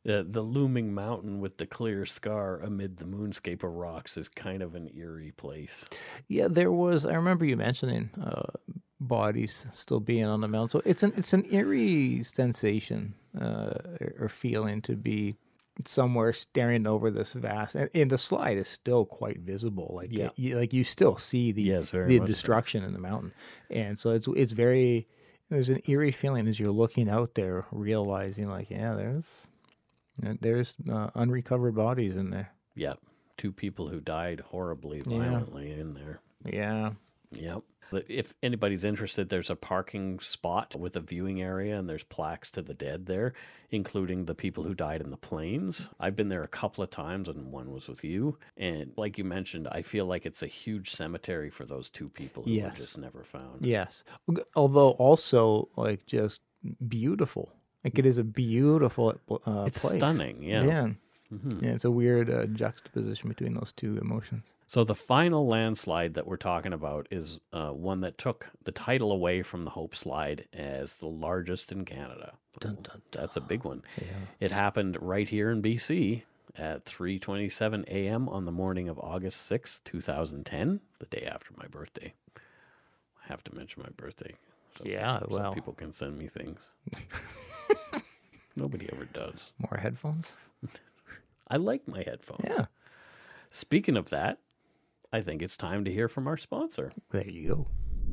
The, the looming mountain with the clear scar amid the moonscape of rocks is kind of an eerie place. Yeah, there was. I remember you mentioning uh, bodies still being on the mountain. So it's an it's an eerie sensation uh, or feeling to be somewhere staring over this vast, and, and the slide is still quite visible. Like Yeah. you, like you still see the Yes, very the much so. destruction in the mountain, and so it's it's very. There's an eerie feeling as you're looking out there, realizing like, yeah, there's there's uh, unrecovered bodies in there. Yep. Two people who died horribly, Yeah. violently in there. Yeah. Yep. But if anybody's interested, there's a parking spot with a viewing area, and there's plaques to the dead there, including the people who died in the planes. I've been there a couple of times, and one was with you. And like you mentioned, I feel like it's a huge cemetery for those two people who Yes. were just never found. Yes. Although also like just beautiful. Like it is a beautiful uh, It's place. stunning, yeah. Yeah. Mhm. Yeah. It's a weird uh, juxtaposition between those two emotions. So the final landslide that we're talking about is uh, one that took the title away from the Hope Slide as the largest in Canada. Dun, dun, That's a big one. Yeah. It happened right here in B C at three twenty-seven a.m. on the morning of August sixth, two thousand ten, the day after my birthday. I have to mention my birthday. So, Yeah, so well. people can send me things. Nobody ever does. More headphones? I like my headphones. Yeah. Speaking of that, I think it's time to hear from our sponsor. There you go.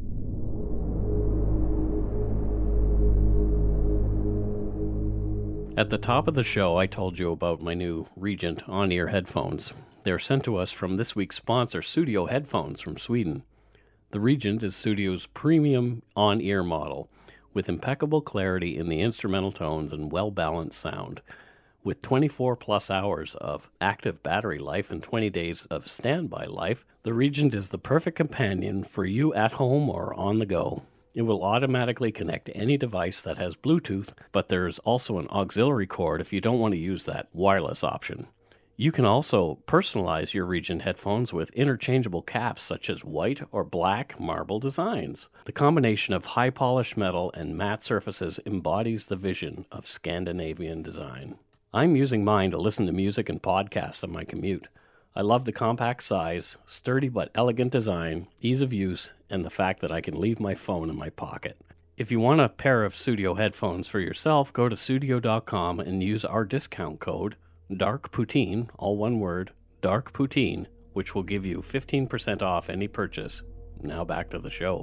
At the top of the show, I told you about my new Regent on-ear headphones. They're sent to us from this week's sponsor, Studio Headphones from Sweden. The Regent is Studio's premium on-ear model, with impeccable clarity in the instrumental tones and well-balanced sound. With twenty-four plus hours of active battery life and twenty days of standby life, the Regent is the perfect companion for you at home or on the go. It will automatically connect to any device that has Bluetooth, but there is also an auxiliary cord if you don't want to use that wireless option. You can also personalize your Regent headphones with interchangeable caps such as white or black marble designs. The combination of high polished metal and matte surfaces embodies the vision of Scandinavian design. I'm using mine to listen to music and podcasts on my commute. I love the compact size, sturdy but elegant design, ease of use, and the fact that I can leave my phone in my pocket. If you want a pair of Studio headphones for yourself, go to studio dot com and use our discount code DARKPOUTINE, all one word, DARKPOUTINE, which will give you fifteen percent off any purchase. Now back to the show.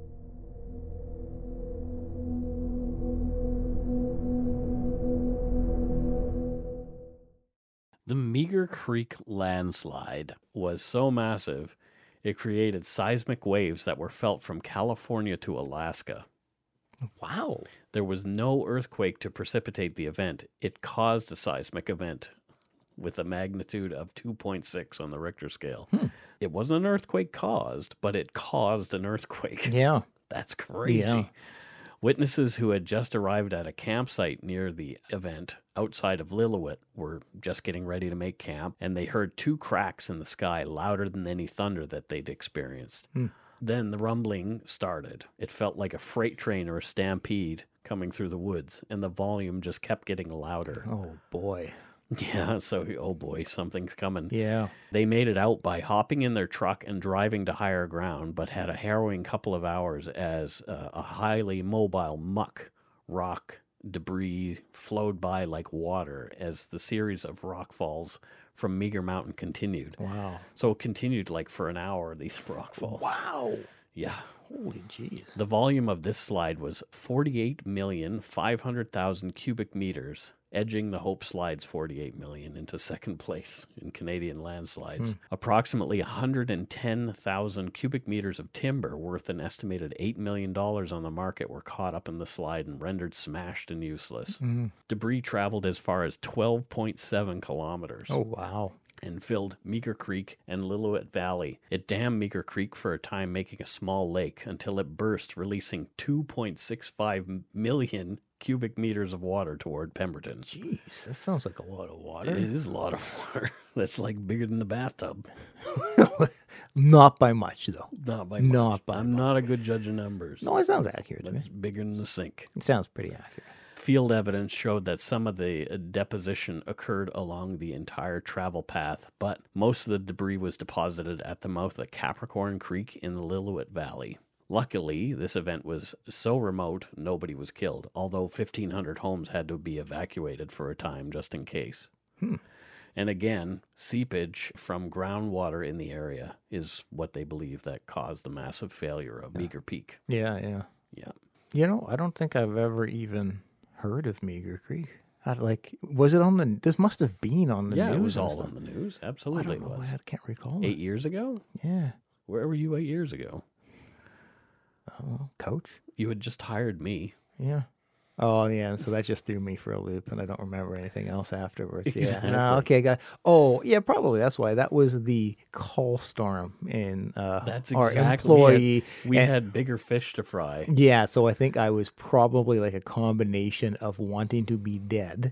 The Meager Creek landslide was so massive, it created seismic waves that were felt from California to Alaska. Wow. There was no earthquake to precipitate the event. It caused a seismic event with a magnitude of two point six on the Richter scale. Hmm. It wasn't an earthquake caused, but it caused an earthquake. Yeah. That's crazy. Yeah. Witnesses who had just arrived at a campsite near the event outside of Lillooet were just getting ready to make camp, and they heard two cracks in the sky louder than any thunder that they'd experienced. Hmm. Then the rumbling started. It felt like a freight train or a stampede coming through the woods, and the volume just kept getting louder. Oh, boy. Yeah, so, oh boy, something's coming. Yeah. They made it out by hopping in their truck and driving to higher ground, but had a harrowing couple of hours as uh, a highly mobile muck, rock, debris flowed by like water as the series of rock falls from Meager Mountain continued. Wow. So it continued like for an hour, these rock falls. Wow. Yeah. Holy jeez. The volume of this slide was forty-eight million five hundred thousand cubic meters, edging the Hope Slide's forty-eight million into second place in Canadian landslides. Approximately one hundred ten thousand cubic meters of timber worth an estimated eight million dollars on the market were caught up in the slide and rendered smashed and useless. Debris traveled as far as twelve point seven kilometers. Oh, wow. And filled Meager Creek and Lillooet Valley. It dammed Meager Creek for a time, making a small lake until it burst, releasing two point six five million cubic meters of water toward Pemberton. Jeez, that sounds like a lot of water. It is a lot of water. That's like bigger than the bathtub. Not by much, though. Not by Not much. by I'm much. not a good judge of numbers. No, it sounds accurate to But me. it's bigger than the sink. It sounds pretty accurate. Field evidence showed that some of the deposition occurred along the entire travel path, but most of the debris was deposited at the mouth of Capricorn Creek in the Lillooet Valley. Luckily, this event was so remote, nobody was killed, although fifteen hundred homes had to be evacuated for a time just in case. Hmm. And again, seepage from groundwater in the area is what they believe that caused the massive failure of Meager Peak. Yeah, yeah. Yeah. You know, I don't think I've ever even heard of Meager Creek. I, like, was it on the? This must have been on the yeah, news. it was and all stuff. on the news. I Absolutely, don't it know. was. I can't recall. Eight it. years ago? Yeah. Where were you eight years ago? Oh, coach. You had just hired me. Yeah. Oh, yeah. So that just threw me for a loop, and I don't remember anything else afterwards. Exactly. Yeah. No, okay, got. Oh, yeah. Probably that's why. That was the call storm in uh, That's our exactly. We employee. had, we and- had bigger fish to fry. Yeah. So I think I was probably like a combination of wanting to be dead,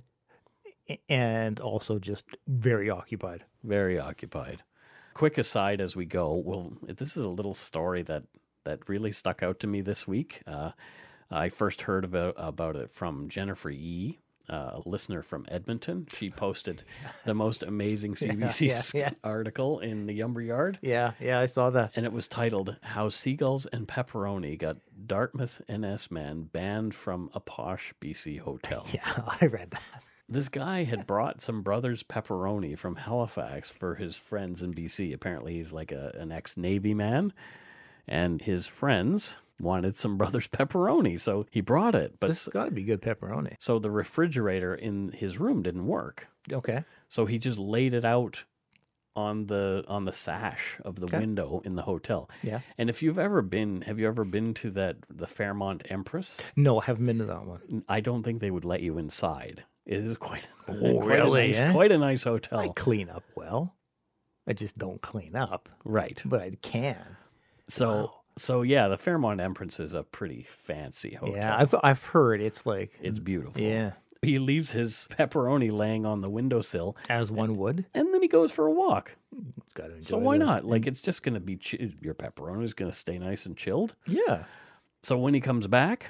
and also just very occupied. Very occupied. Quick aside as we go. Well, this is a little story that that really stuck out to me this week. Uh, I first heard about about it from Jennifer E., uh, a listener from Edmonton. She posted the most amazing C B C yeah, yeah. article in the Yumber Yard, Yeah. Yeah. I saw that. and it was titled "How Seagulls and Pepperoni Got Dartmouth N S Man Banned from a Posh B C Hotel." Yeah, I read that. This guy had brought some Brothers Pepperoni from Halifax for his friends in B C. Apparently, he's like a, an ex-Navy man, and his friends wanted some Brothers Pepperoni, so he brought it. But This has got to be good pepperoni. so the refrigerator in his room didn't work, Okay. so he just laid it out on the on the sash of the Okay. window in the hotel. Yeah. And if you've ever been, have you ever been to that the Fairmont Empress? No, I haven't been to that one. I don't think they would let you inside. It is quite, Oh, quite really, a nice, eh? quite a nice hotel. I clean up well. I just don't clean up, Right. but I can. So Wow. so yeah, the Fairmont Empress is a pretty fancy hotel. Yeah, I've I've heard it's like It's beautiful. yeah, He leaves his pepperoni laying on the windowsill, as one would. and then he goes for a walk. Got to enjoy. So why the- not? Like, it's just going to be chi- your pepperoni is going to stay nice and chilled. Yeah. So when he comes back,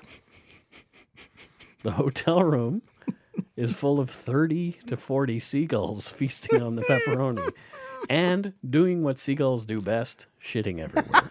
the hotel room is full of thirty to forty seagulls feasting on the pepperoni and doing what seagulls do best, shitting everywhere.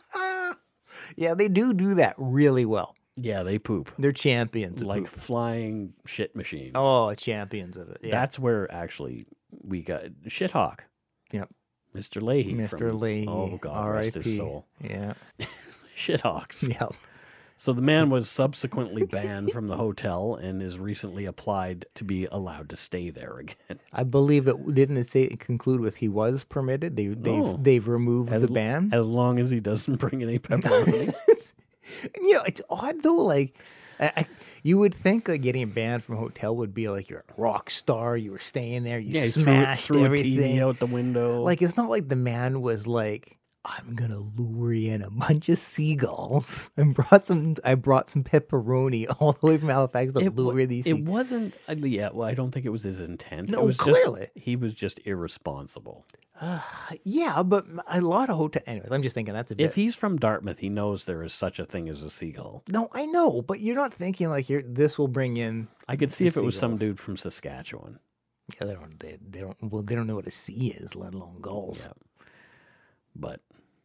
Yeah, they do do that really well. Yeah, they poop They're champions. Of like poop. flying shit machines. Oh, champions of it. Yeah. That's where actually we got Shithawk, Yep. Mister Leahy. Mister from- Leahy. Oh, God R I rest his P soul. Yeah. Shithawks. Yep. So the man was subsequently banned from the hotel and is recently applied to be allowed to stay there again. I believe that didn't it say conclude with he was permitted? They they've Oh. they've removed As, the ban. as long as he doesn't bring any pepperoni. You know, it's odd though. Like, I, I, you would think like getting banned from a hotel would be like you're a rock star. You were staying there. You yeah, he threw, smashed threw a everything. T V out the window. Like, it's not like the man was like, I'm gonna lure in a bunch of seagulls and brought some. I brought some pepperoni all the way from Halifax to it, wa- lure these. it sea- wasn't. uh, Yeah, well, I don't think it was his intent. No, it was clearly. Just, he was just irresponsible. yeah, but a lot of hotel. Anyways, I'm just thinking that's a bit. If he's from Dartmouth, he knows there is such a thing as a seagull. no, I know, but you're not thinking like you're. This will bring in. I could see The if it was some seagulls. dude from Saskatchewan. Yeah, they don't. They, they don't. Well, they don't know what a sea is, let alone gulls. Yeah. But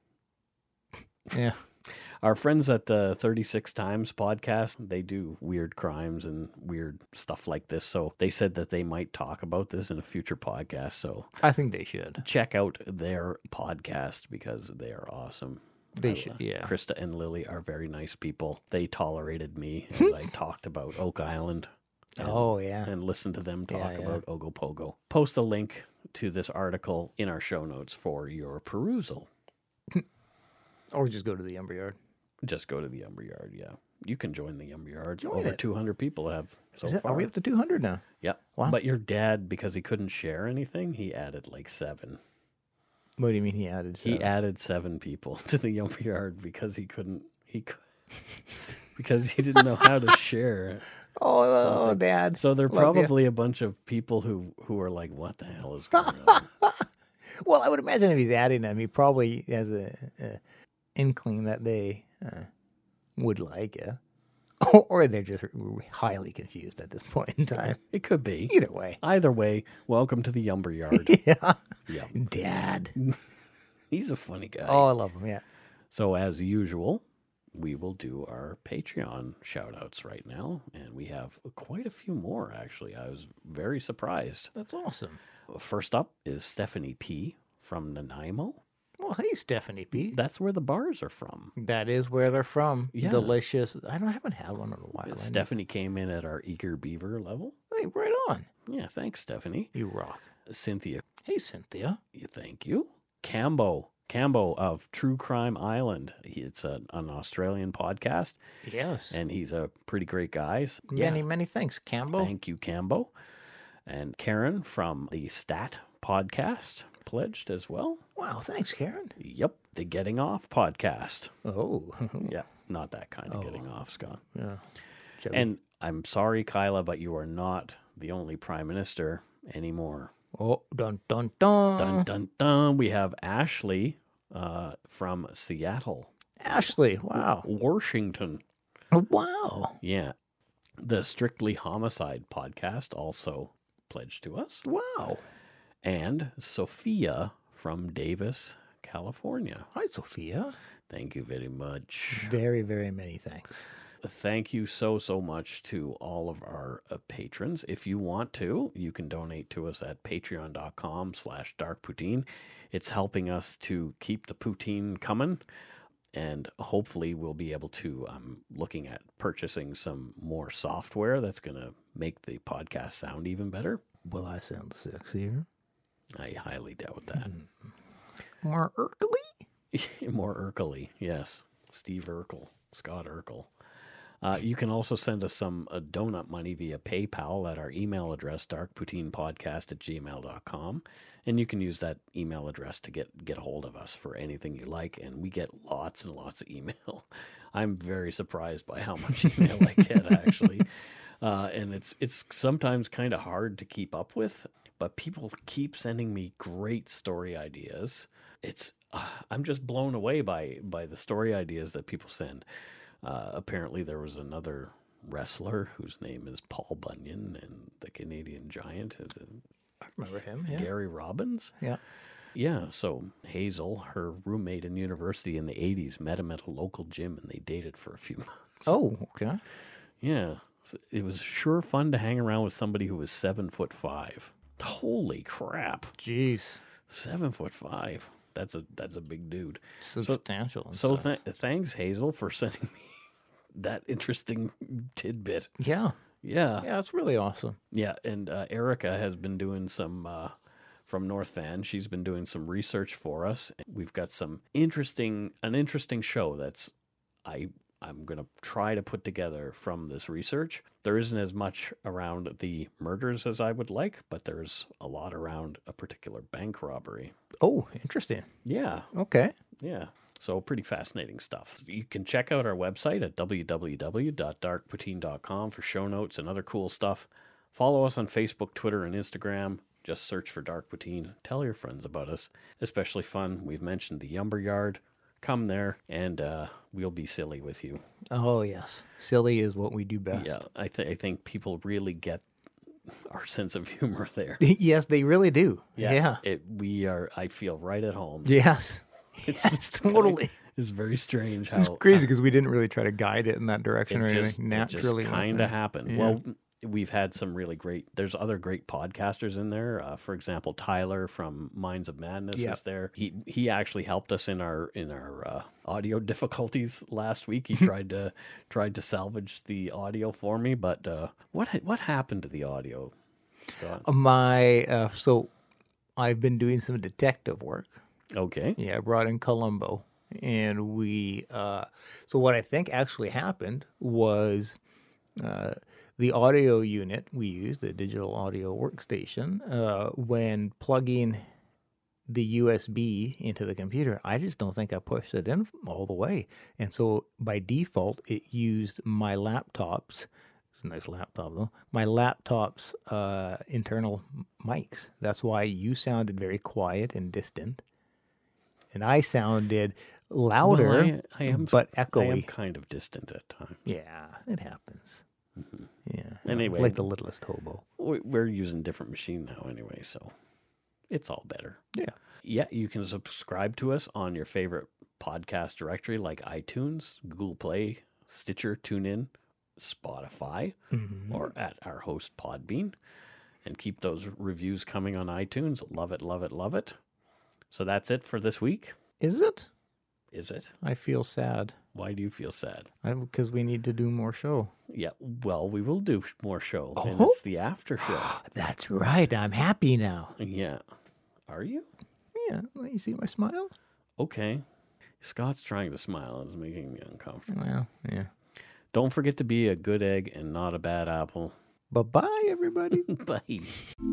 Yeah. our friends at the thirty-six Times podcast, they do weird crimes and weird stuff like this. So they said that they might talk about this in a future podcast. So I think they should. check out their podcast because they are awesome. They I- should. Yeah. Krista and Lily are very nice people. They tolerated me as I talked about Oak Island. and- Oh yeah. and listen to them talk Yeah, yeah. about Ogopogo. Post a link to this article in our show notes for your perusal. Or just go to the Umber Yard. Just go to the Umber Yard, yeah. You can join the Umber Yard. Join Over it. two hundred people have so Is it, far. are we up to two hundred now? Yep. Wow. But your dad, because he couldn't share anything, he added like seven. What do you mean he added? He seven? added seven people to the Umber Yard because he couldn't, he could, because he didn't know how to share. Oh, oh, something. Dad. So they're Love ya. probably a bunch of people who, who are like, what the hell is going on? Well, I would imagine if he's adding them, he probably has a, a inkling that they uh, would like it. Or they're just highly confused at this point in time. It could be. Either way. Either way, welcome to the Yumber Yard. Yeah. Yeah. Dad. He's a funny guy. Oh, I love him, yeah. So as usual, we will do our Patreon shout-outs right now, and we have quite a few more, actually. I was very surprised. That's awesome. First up is Stephanie P. from Nanaimo. Well, hey, Stephanie P. That's where the bars are from. That is where they're from. Yeah. Delicious. I don't I haven't had one in a while. Stephanie came in at our Eager Beaver level. Hey, right on. Yeah, thanks, Stephanie. You rock. Cynthia, Hey, Cynthia. thank you. Cambo, Cambo of True Crime Island. He- It's a, an Australian podcast, Yes. and he's a pretty great guy. So, many, yeah, many thanks, Campbell. thank you, Cambo. And Karen from the Stat Podcast pledged as well. Wow, thanks, Karen. Yep, the Getting Off Podcast. Oh. Yeah, not that kind of getting off, Scott. Yeah. Shall And I'm sorry, Kyla, but you are not the only prime minister anymore. we- Oh, dun, dun, dun. Dun, dun, dun. We have Ashley uh, from Seattle, Ashley, wow. Washington. Oh, wow. Yeah. The Strictly Homicide podcast also pledged to us. Wow. And Sophia from Davis, California. Hi, Sophia. Thank you very much. Very, very many thanks. Thank you so, so much to all of our uh, patrons. If you want to, you can donate to us at patreon.com slash darkpoutine. It's helping us to keep the poutine coming. And hopefully we'll be able to, um, looking at purchasing some more software that's going to make the podcast sound even better. Will I sound sexier? I highly doubt that. More Urkelly? More Urkelly, yes. Steve Urkel, Scott Urkel. Uh, you can also send us some uh, donut money via PayPal at our email address, darkpoutinepodcast at gmail dot com. And you can use that email address to get, get a hold of us for anything you like. And we get lots and lots of email. I'm very surprised by how much email I get, actually. Uh, and it's it's sometimes kind of hard to keep up with. But people keep sending me great story ideas. It's uh, I'm just blown away by by the story ideas that people send. Uh, apparently, there was another wrestler whose name is Paul Bunyan, and the Canadian Giant, uh, the, I remember him, yeah. Gary Robbins. Yeah. Yeah, so Hazel, her roommate in university in the eighties, met him at a local gym, and they dated for a few months. Oh, okay. Yeah, so it was sure fun to hang around with somebody who was seven foot five. Holy crap, Jeez. seven foot five. That's a that's a big dude. Substantial. and So stuff. th- thanks, Hazel, for sending me that interesting tidbit. yeah. Yeah, Yeah, that's really awesome. yeah. And uh, Erica has been doing some uh, from North Van. She's been doing some research for us. We've got some interesting, an interesting show that's I I'm gonna try to put together from this research. There isn't as much around the murders as I would like, but there's a lot around a particular bank robbery. Oh, interesting. Yeah, Okay. yeah. So pretty fascinating stuff. You can check out our website at w w w dot dark poutine dot com for show notes and other cool stuff. Follow us on Facebook, Twitter, and Instagram. Just search for Dark Poutine. Tell your friends about us. Especially fun. We've mentioned the Yumber Yard. Come there, and uh, we'll be silly with you. Oh, yes. Silly is what we do best. Yeah, I, th- I think people really get our sense of humor there. Yes, they really do. Yeah. It, we are, I feel, right at home. Yes. Yes, totally. It's very strange how It's crazy because we didn't really try to guide it in that direction or it anything. just, Naturally. it just went kind there. of happened. Yeah. Well, we've had some really great, there's other great podcasters in there. Uh, for example, Tyler from Minds of Madness Yep. is there. He he actually helped us in our in our uh, audio difficulties last week. He tried to tried to salvage the audio for me, but uh, what what happened to the audio, Scott? My, uh, so I've been doing some detective work. Okay. Yeah, I brought in Columbo. And we, uh, so what I think actually happened was uh, the audio unit we used, the digital audio workstation, uh, when plugging the U S B into the computer, I just don't think I pushed it in all the way. And so by default, it used my laptop's, it's a nice laptop though, my laptop's uh, internal mics. That's why you sounded very quiet and distant. And I sounded louder, Well, I, I am, but I echoey. am kind of distant at times. Yeah, it happens. Mm-hmm. Yeah. Anyway. It's like the littlest hobo. We- We're using a different machine now anyway, so it's all better. Yeah. Yeah, you can subscribe to us on your favorite podcast directory like iTunes, Google Play, Stitcher, TuneIn, Spotify, Mm-hmm. or at our host Podbean. And keep those reviews coming on iTunes. Love it, love it, love it. So that's it for this week. Is it? Is it? I feel sad. Why do you feel sad? Because we need to do more show. Yeah, well, we will do more show. And Oh. it's the after show. That's right. I'm happy now. Yeah. Are you? Yeah. You see my smile? Okay. Scott's trying to smile and it's making me uncomfortable. Well, yeah. Don't forget to be a good egg and not a bad apple. Bye-bye, everybody. Bye.